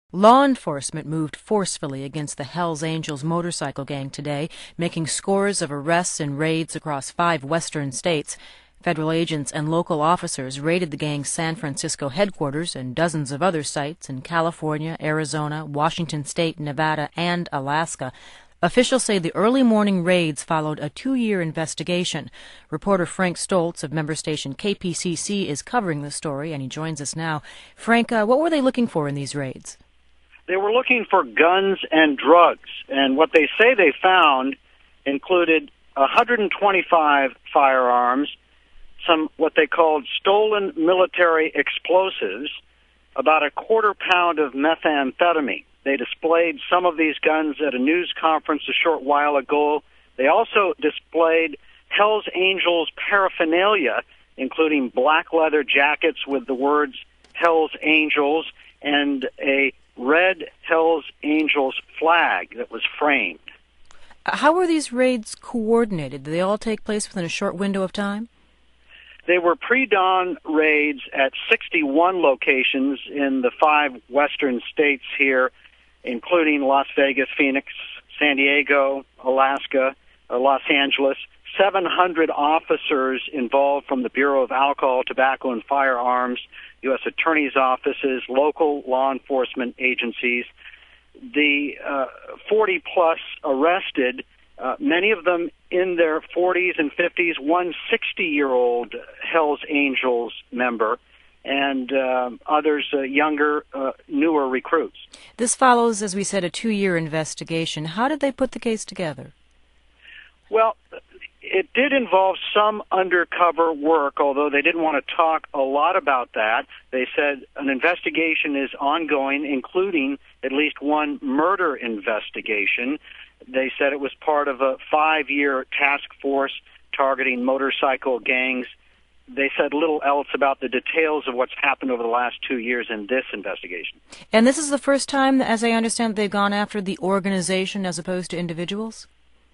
Law enforcement moved forcefully against the Hells Angels motorcycle gang today, making scores of arrests and raids across 5 western states. Federal agents and local officers raided the gang's San Francisco headquarters and dozens of other sites in California, Arizona, Washington State, Nevada, and Alaska. Officials say the early morning raids followed a 2-year investigation. Reporter Frank Stoltz of member station KPCC is covering the story, and he joins us now. Frank, what were they looking for in these raids? They were looking for guns and drugs, and what they say they found included 125 firearms, some what they called stolen military explosives, about a quarter pound of methamphetamine. They displayed some of these guns at a news conference a short while ago. They also displayed Hells Angels paraphernalia, including black leather jackets with the words Hells Angels and a red Hells Angels flag that was framed. How were these raids coordinated? Did they all take place within a short window of time? They were pre-dawn raids at 61 locations in the 5 western states here, including Las Vegas, Phoenix, San Diego, Alaska, Los Angeles. 700 officers involved from the Bureau of Alcohol, Tobacco, and Firearms, U.S. Attorney's offices, local law enforcement agencies. The 40-plus arrested, many of them in their 40s and 50s, one 60-year-old Hells Angels member, and others younger, newer recruits. This follows, as we said, a 2-year investigation. How did they put the case together? Well, it did involve some undercover work, although they didn't want to talk a lot about that. They said an investigation is ongoing, including at least one murder investigation. They said it was part of a 5-year task force targeting motorcycle gangs. They said little else about the details of what's happened over the last 2 years in this investigation. And this is the first time, as I understand, they've gone after the organization as opposed to individuals?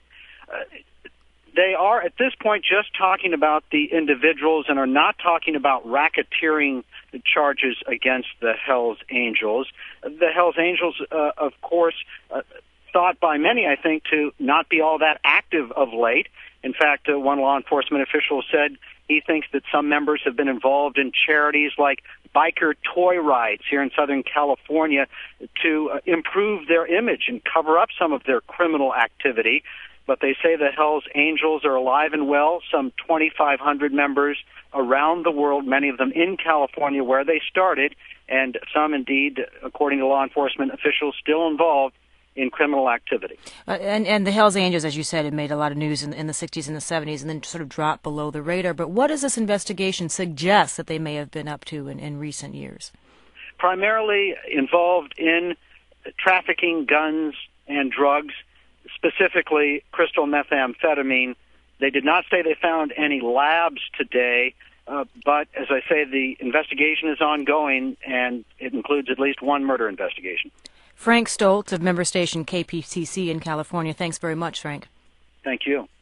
They are, at this point, just talking about the individuals and are not talking about racketeering charges against the Hells Angels. The Hells Angels, of course, thought by many, I think, to not be all that active of late. In fact, one law enforcement official said he thinks that some members have been involved in charities like biker toy rides here in Southern California to improve their image and cover up some of their criminal activity. But they say the Hells Angels are alive and well, some 2,500 members around the world, many of them in California where they started, and some indeed, according to law enforcement officials, still involved in criminal activity. And the Hells Angels, as you said, had made a lot of news in the 60s and the 70s and then sort of dropped below the radar. But what does this investigation suggest that they may have been up to in recent years? Primarily involved in trafficking guns and drugs, specifically crystal methamphetamine. They did not say they found any labs today, but as I say, the investigation is ongoing, and it includes at least one murder investigation. Frank Stoltz of member station KPCC in California. Thanks very much, Frank. Thank you.